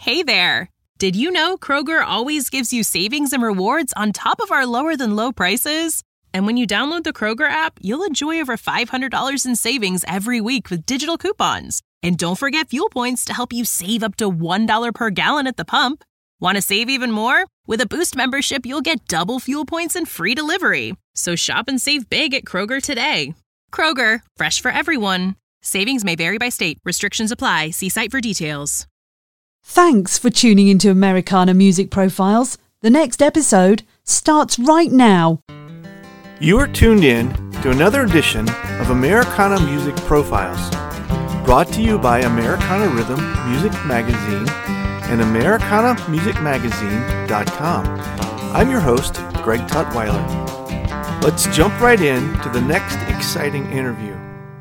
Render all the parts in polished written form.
Hey there! Did you know Kroger always gives you savings and rewards on top of our lower-than-low prices? And when you download the Kroger app, you'll enjoy over $500 in savings every week with digital coupons. And don't forget fuel points to help you save up to $1 per gallon at the pump. Want to save even more? With a Boost membership, you'll get double fuel points and free delivery. So shop and save big at Kroger today. Kroger, fresh for everyone. Savings may vary by state. Restrictions apply. See site for details. Thanks for tuning into Americana Music Profiles. The next episode starts right now. You are tuned in to another edition of Americana Music Profiles, brought to you by Americana Rhythm Music Magazine and AmericanaMusicMagazine.com. I'm your host, Greg Tutwiler. Let's jump right in to the next exciting interview.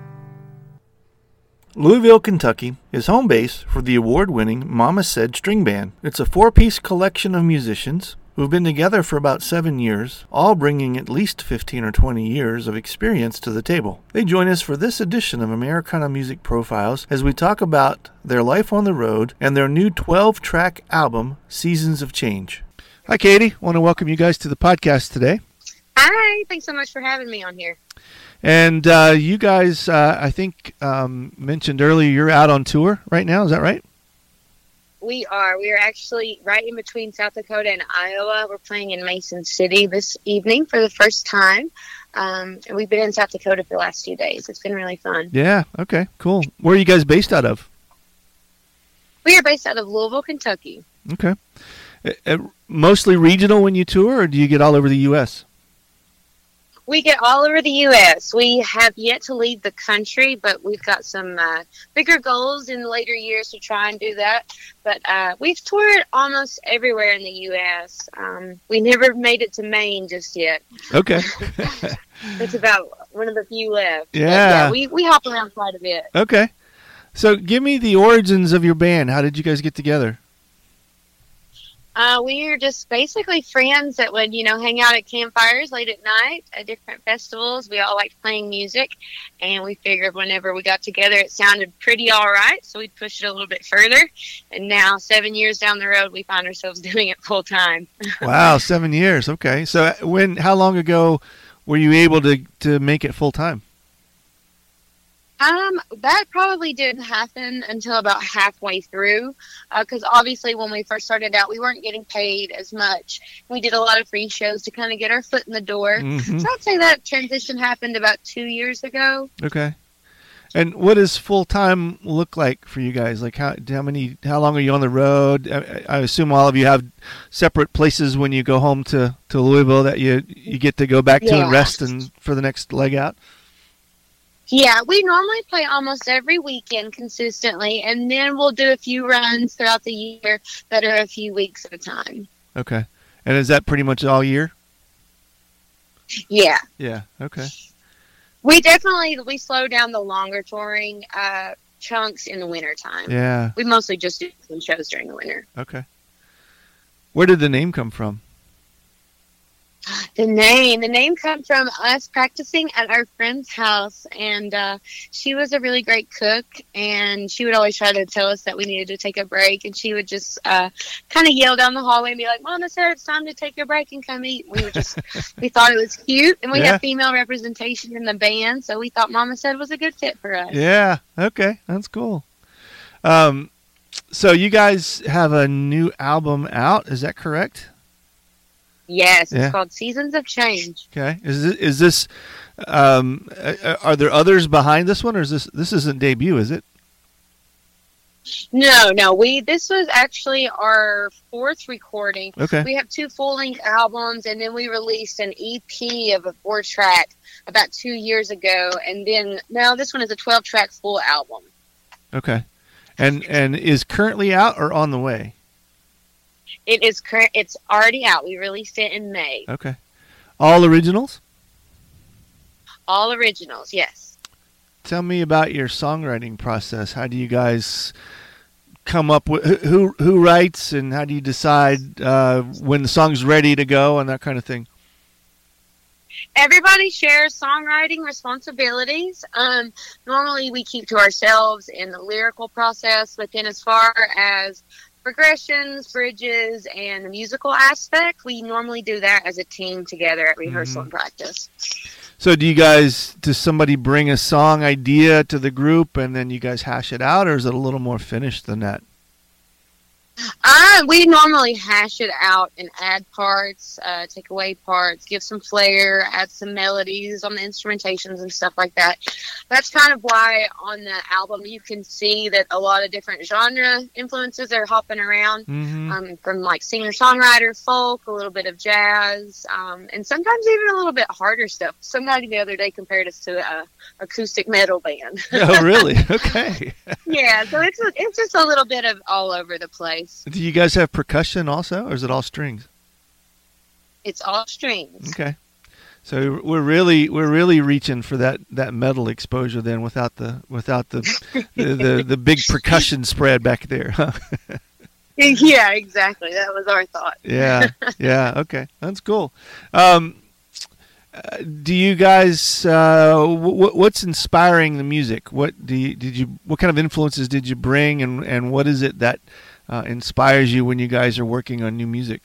Louisville, Kentucky is home base for the award-winning Mama Said String Band. It's a four-piece collection of musicians who've been together for about 7 years, all bringing at least 15 or 20 years of experience to the table. They join us for this edition of Americana Music Profiles as we talk about their life on the road and their new 12-track album, Seasons of Change. Hi, Katie. I want to welcome you guys to the podcast today. Hi. Thanks so much for having me on here. And you guys, I think, mentioned earlier you're out on tour right now. Is that right? We are. We are actually right in between South Dakota and Iowa. We're playing in Mason City this evening for the first time. And we've been in South Dakota for the last few days. It's been really fun. Yeah. Okay. Cool. Where are you guys based out of? We are based out of Louisville, Kentucky. Okay. Mostly regional when you tour, or do you get all over the U.S.? We get all over the U.S. We have yet to leave the country, but we've got some bigger goals in later years to try and do that. But we've toured almost everywhere in the U.S. We never made it to Maine just yet. Okay. It's about one of the few left. Yeah. But we hop around quite a bit. Okay. So give me the origins of your band. How did you guys get together? We are just basically friends that would, hang out at campfires late at night at different festivals. We all liked playing music, and we figured whenever we got together, it sounded pretty all right, so we'd push it a little bit further. And now, 7 years down the road, we find ourselves doing it full time. Wow, 7 years. Okay. So how long ago were you able to make it full time? That probably didn't happen until about halfway through, because obviously when we first started out, we weren't getting paid as much. We did a lot of free shows to kind of get our foot in the door. Mm-hmm. So I'd say that transition happened about 2 years ago. Okay. And what does full time look like for you guys? Like how long are you on the road? I assume all of you have separate places when you go home to Louisville that you get to go back to and rest and for the next leg out. Yeah, we normally play almost every weekend consistently, and then we'll do a few runs throughout the year that are a few weeks at a time. Okay. And is that pretty much all year? Yeah. Yeah, okay. We slow down the longer touring chunks in the wintertime. Yeah. We mostly just do some shows during the winter. Okay. Where did the name come from? The name comes from us practicing at our friend's house, and she was a really great cook, and she would always try to tell us that we needed to take a break, and she would just kind of yell down the hallway and be like, "Mama said it's time to take a break and come eat." We thought it was cute, and we have female representation in the band, so we thought Mama Said was a good fit for us. Yeah, okay, that's cool. So you guys have a new album out, is that correct? Yes, it's called Seasons of Change. Okay. Is this are there others behind this one, or is this isn't debut, is it? No. This was actually our fourth recording. Okay. We have 2 full-length albums, and then we released an EP of a 4-track about 2 years ago, and then now this one is a 12-track full album. Okay. And is currently out or on the way? It is it's already out. We released it in May. Okay. All originals? All originals, yes. Tell me about your songwriting process. How do you guys come up with who writes, and how do you decide when the song's ready to go and that kind of thing? Everybody shares songwriting responsibilities. Normally we keep to ourselves in the lyrical process, but then as far as progressions, bridges, and the musical aspect. We normally do that as a team together at rehearsal and practice. So does somebody bring a song idea to the group and then you guys hash it out, or is it a little more finished than that? We normally hash it out and add parts, take away parts, give some flair, add some melodies on the instrumentations and stuff like that. That's kind of why on the album you can see that a lot of different genre influences are hopping around, from like singer-songwriter, folk, a little bit of jazz, and sometimes even a little bit harder stuff. Somebody the other day compared us to a acoustic metal band. Oh, really? Okay. Yeah, so it's just a little bit of all over the place. Do you guys have percussion also, or is it all strings? It's all strings. Okay. So we're really reaching for that metal exposure then, without the the big percussion spread back there, huh? Yeah, exactly. That was our thought. Yeah. Okay, that's cool. Do you guys? What's inspiring the music? What kind of influences did you bring, and what is it that inspires you when you guys are working on new music?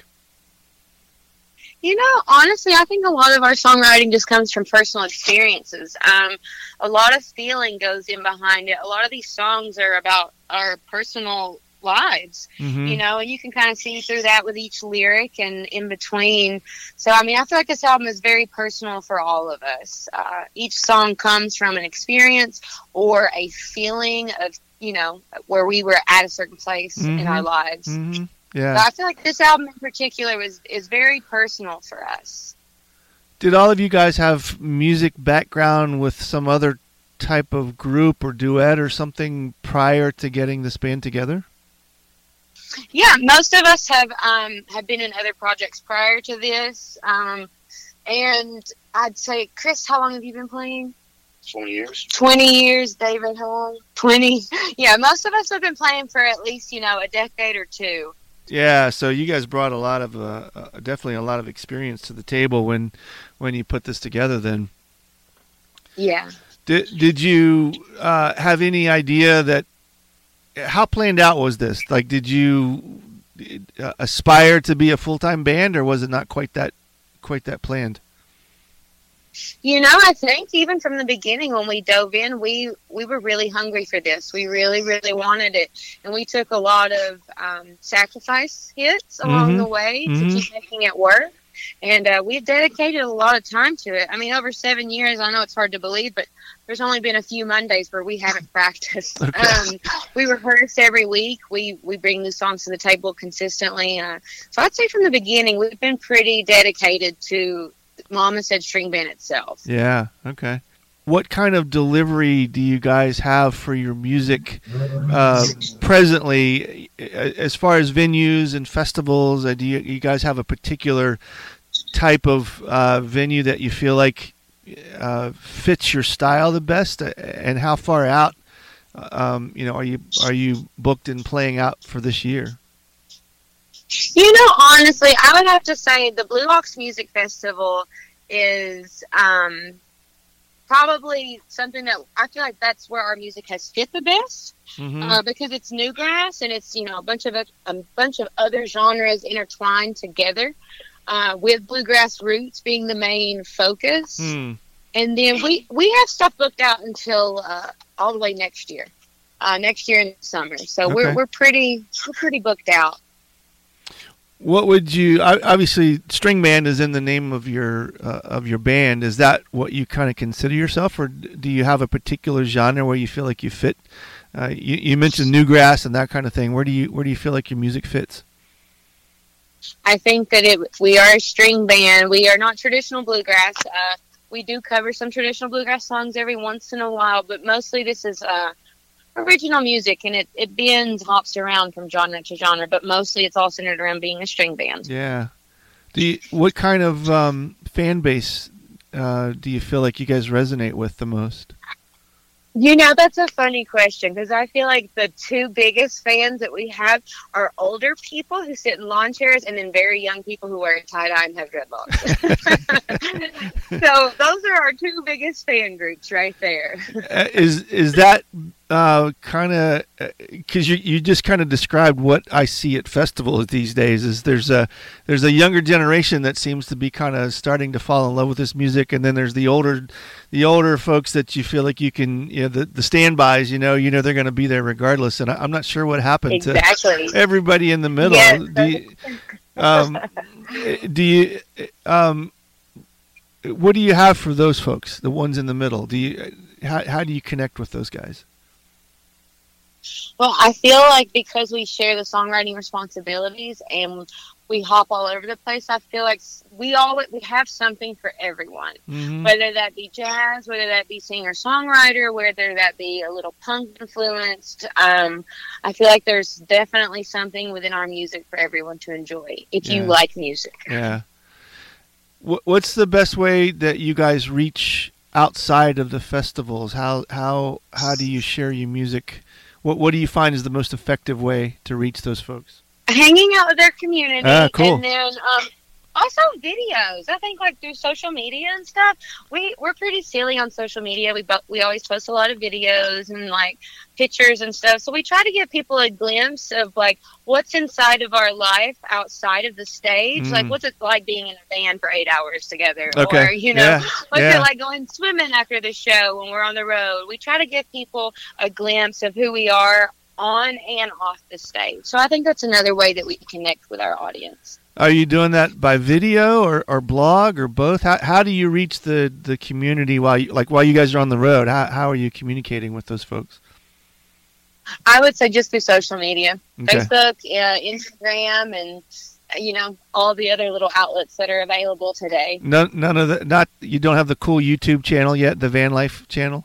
Honestly, I think a lot of our songwriting just comes from personal experiences. A lot of feeling goes in behind it. A lot of these songs are about our personal lives, and you can kind of see through that with each lyric and in between. So, I feel like this album is very personal for all of us. Each song comes from an experience or a feeling of, where we were at a certain place in our lives. Yeah. So I feel like this album in particular is very personal for us. Did all of you guys have music background with some other type of group or duet or something prior to getting this band together? Yeah, most of us have been in other projects prior to this. And I'd say, Chris, how long have you been playing? 20 years. 20 years, David, how long? 20. Yeah, most of us have been playing for at least, a decade or two. Yeah, so you guys brought a lot of, definitely a lot of experience to the table when you put this together then. Yeah. Did you have any idea that, how planned out was this? Like, did you aspire to be a full-time band, or was it not quite that planned? I think even from the beginning when we dove in, we were really hungry for this. We really, really wanted it. And we took a lot of sacrifice hits along the way to keep making it work. And we've dedicated a lot of time to it. Over 7 years, I know it's hard to believe, but there's only been a few Mondays where we haven't practiced. Okay. We rehearse every week. We bring new songs to the table consistently. So I'd say from the beginning, we've been pretty dedicated to Mama Said String Band itself. Yeah, okay. What kind of delivery do you guys have for your music presently, as far as venues and festivals? Do you guys have a particular type of venue that you feel like fits your style the best? And how far out, are you booked and playing out for this year? Honestly, I would have to say the Blue Ox Music Festival is probably something that I feel like that's where our music has fit the best, because it's newgrass and it's a bunch of other genres intertwined together, with bluegrass roots being the main focus. And then we have stuff booked out until all the way next year in the summer. So okay. we're pretty booked out. What would you? Obviously, string band is in the name of your band. Is that what you kind of consider yourself, or do you have a particular genre where you feel like you fit? You mentioned newgrass and that kind of thing. Where do you feel like your music fits? I think that we are a string band. We are not traditional bluegrass. We do cover some traditional bluegrass songs every once in a while, but mostly this is original music, and it bends, hops around from genre to genre, but mostly it's all centered around being a string band. Yeah. What kind of fan base do you feel like you guys resonate with the most? That's a funny question, because I feel like the two biggest fans that we have are older people who sit in lawn chairs, and then very young people who wear tie-dye and have dreadlocks. So those are our two biggest fan groups right there. Is that kind of, because you just kind of described what I see at festivals these days. Is there's a younger generation that seems to be kind of starting to fall in love with this music, and then there's the older folks that you feel like you can, the standbys. They're going to be there regardless. And I'm not sure what happened to everybody in the middle. Yes. What do you have for those folks, the ones in the middle? How do you connect with those guys? Well, I feel like because we share the songwriting responsibilities and we hop all over the place, I feel like we have something for everyone. Mm-hmm. Whether that be jazz, whether that be singer-songwriter, whether that be a little punk influenced. I feel like there's definitely something within our music for everyone to enjoy if you like music. Yeah. What's the best way that you guys reach outside of the festivals? How do you share your music? What do you find is the most effective way to reach those folks? Hanging out with their community. Cool. And then also videos. I think through social media and stuff, we're pretty silly on social media. We always post a lot of videos and pictures and stuff. So we try to give people a glimpse of what's inside of our life outside of the stage. What's it like being in a band for 8 hours together? Okay. Or what's it like going swimming after the show when we're on the road? We try to give people a glimpse of who we are on and off the stage. So I think that's another way that we connect with our audience. Are you doing that by video or blog or both? How do you reach the community while you guys are on the road? How are you communicating with those folks? I would say just through social media, okay. Facebook, Instagram, and all the other little outlets that are available today. None of that. You don't have the cool YouTube channel yet, the Van Life channel.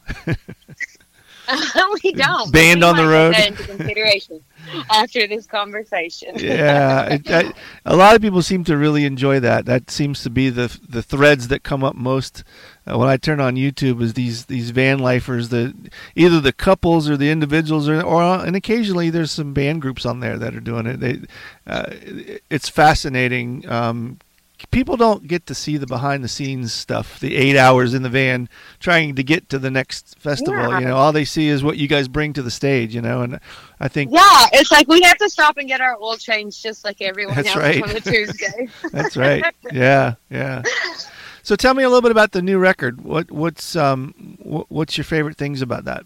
We don't. Band on the road. Take that into consideration after this conversation. Yeah, a lot of people seem to really enjoy that. That seems to be the threads that come up most when I turn on YouTube. Is these van lifers, either the couples or the individuals, and occasionally there's some band groups on there that are doing it. It's fascinating. People don't get to see the behind-the-scenes stuff, the 8 hours in the van trying to get to the next festival. Yeah. All they see is what you guys bring to the stage, and I think... Yeah, it's we have to stop and get our oil changed just like everyone else on a Tuesday. That's right. Yeah. So tell me a little bit about the new record. What's your favorite things about that?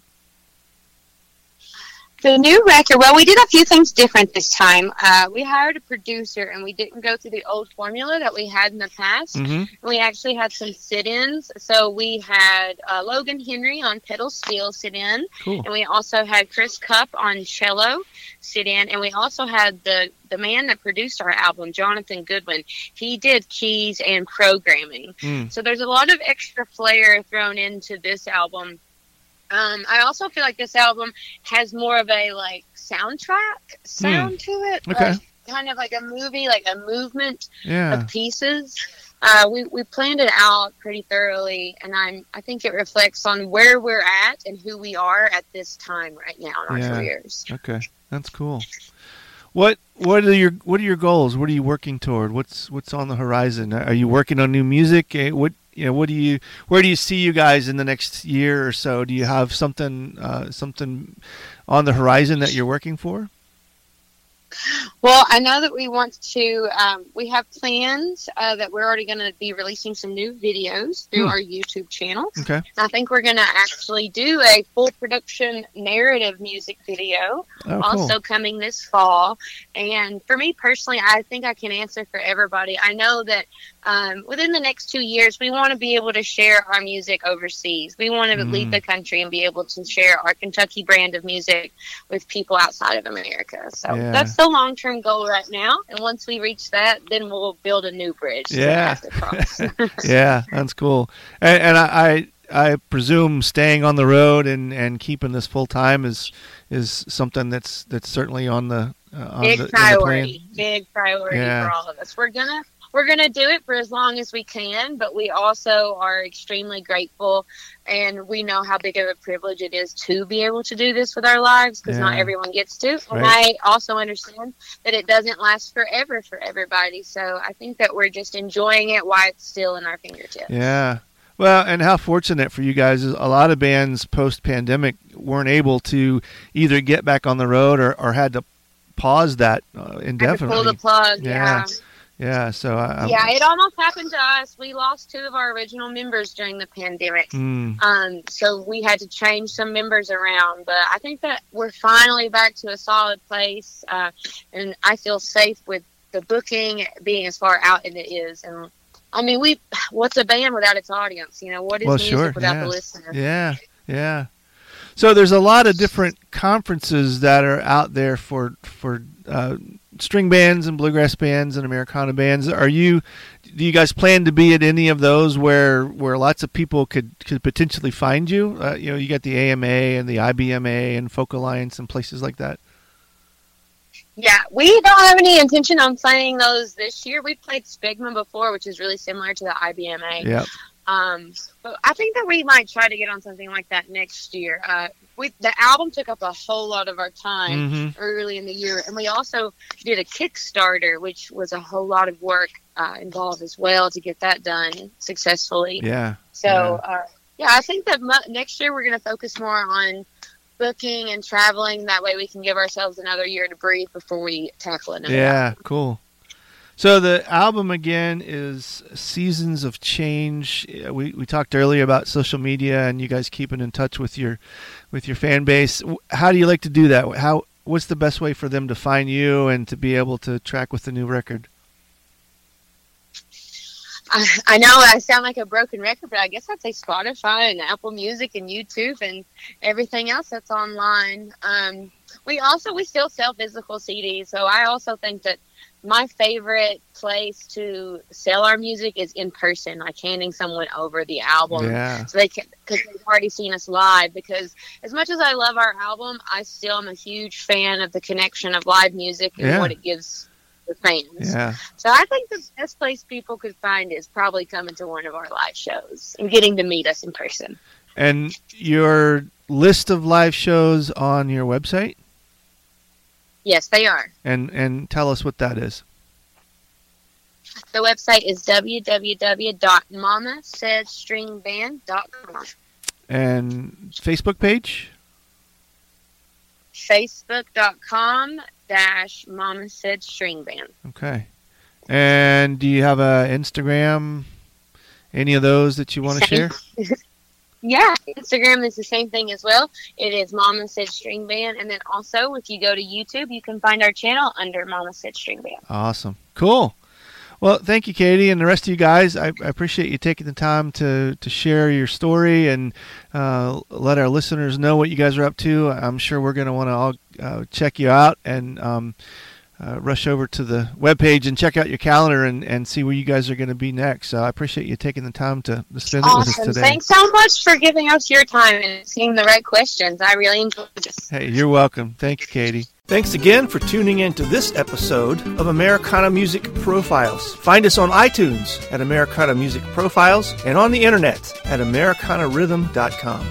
The new record, well, we did a few things different this time. We hired a producer, and we didn't go through the old formula that we had in the past. Mm-hmm. We actually had some sit-ins. So we had Logan Henry on pedal steel sit-in. Cool. And we also had Chris Cupp on cello sit-in. And we also had the man that produced our album, Jonathan Goodwin. He did keys and programming. So there's a lot of extra flair thrown into this album. I also feel like this album has more of a soundtrack sound to it. Okay. Kind of like a movie, like a movement of pieces. We planned it out pretty thoroughly, and I think it reflects on where we're at and who we are at this time right now in our careers. Okay, that's cool. What are your goals? What are you working toward? What's on the horizon? Are you working on new music? Where do you see you guys in the next year or so? Do you have something on the horizon that you're working for? Well, I know that we want to, we have plans that we're already going to be releasing some new videos through our YouTube channel. Okay. I think we're going to actually do a full production narrative music video also coming this fall. And for me personally, I think I can answer for everybody. I know that within the next 2 years, we want to be able to share our music overseas. We want to leave the country and be able to share our Kentucky brand of music with people outside of America. So that's the long-term goal right now. And once we reach that, then we'll build a new bridge. Yeah. Yeah, that's cool. And I presume staying on the road and keeping this full time is something that's certainly on the big priority. Big priority for all of us. We're gonna do it for as long as we can, but we also are extremely grateful, and we know how big of a privilege it is to be able to do this with our lives, because not everyone gets to. And I also understand that it doesn't last forever for everybody. So I think that we're just enjoying it while it's still in our fingertips. Yeah. Well, and how fortunate for you guys is a lot of bands post-pandemic weren't able to either get back on the road or had to pause that indefinitely. Had to pull the plug, yeah. Yeah, so it almost happened to us. We lost 2 of our original members during the pandemic. So we had to change some members around. But I think that we're finally back to a solid place, and I feel safe with the booking being as far out as it is. And I mean, what's a band without its audience? You know, what is music without the listener? Yeah. So there's a lot of different conferences that are out there for string bands and bluegrass bands and Americana bands. Do you guys plan to be at any of those where lots of people could potentially find you? You got the AMA and the IBMA and Folk Alliance and places like that. Yeah, we don't have any intention on playing those this year. We've played Spigma before, which is really similar to the IBMA. Yep. But I think that we might try to get on something like that next year. The album took up a whole lot of our time early in the year, and we also did a Kickstarter, which was a whole lot of work involved as well to get that done successfully. Yeah. So, I think that next year we're going to focus more on booking and traveling. That way we can give ourselves another year to breathe before we tackle another album. Cool. So the album again is Seasons of Change. We talked earlier about social media and you guys keeping in touch with your fan base. How do you like to do that? What's the best way for them to find you and to be able to track with the new record? I know I sound like a broken record, but I guess I'd say Spotify and Apple Music and YouTube and everything else that's online. We still sell physical CDs, so I also think that my favorite place to sell our music is in person, like handing someone over the album, so they can, because they've already seen us live. Because as much as I love our album, I still am a huge fan of the connection of live music and what it gives the fans. Yeah. So I think the best place people could find is probably coming to one of our live shows and getting to meet us in person. And your list of live shows on your website? Yes, they are. And tell us what that is. The website is www.mamasaidstringband.com. And Facebook page? Facebook.com/Mama Said String Band. Okay. And do you have a Instagram? Any of those that you want to share? Yeah, Instagram is the same thing as well. It is Mama Said String Band. And then also, if you go to YouTube, you can find our channel under Mama Said String Band. Awesome. Cool. Well, thank you, Katie, and the rest of you guys. I appreciate you taking the time to share your story and let our listeners know what you guys are up to. I'm sure we're going to want to all check you out and rush over to the webpage and check out your calendar and see where you guys are going to be next. So I appreciate you taking the time to spend it with us today. Thanks so much for giving us your time and asking the right questions. I really enjoyed this. Hey, you're welcome. Thank you, Katie. Thanks again for tuning in to this episode of Americana Music Profiles. Find us on iTunes at Americana Music Profiles and on the internet at AmericanaRhythm.com.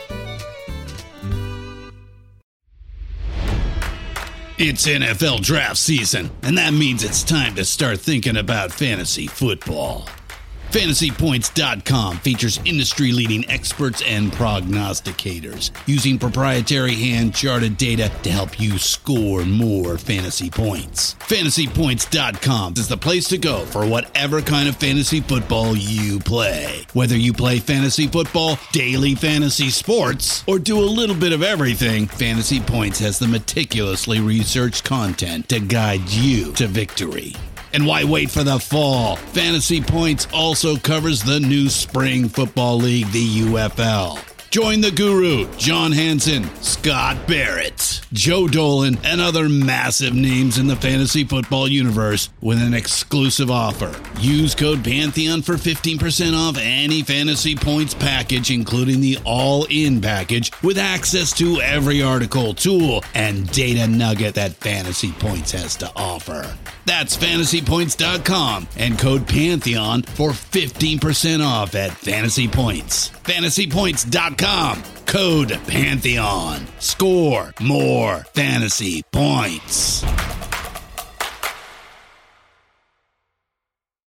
It's NFL draft season, and that means it's time to start thinking about fantasy football. FantasyPoints.com features industry-leading experts and prognosticators using proprietary hand-charted data to help you score more fantasy points. FantasyPoints.com is the place to go for whatever kind of fantasy football you play. Whether you play fantasy football, daily fantasy sports, or do a little bit of everything, Fantasy Points has the meticulously researched content to guide you to victory. And why wait for the fall? Fantasy Points also covers the new spring football league, the UFL. Join the guru, John Hansen, Scott Barrett, Joe Dolan, and other massive names in the fantasy football universe with an exclusive offer. Use code Pantheon for 15% off any Fantasy Points package, including the all-in package, with access to every article, tool, and data nugget that Fantasy Points has to offer. That's FantasyPoints.com and code Pantheon for 15% off at Fantasy Points. FantasyPoints.com, code Pantheon. Score more fantasy points.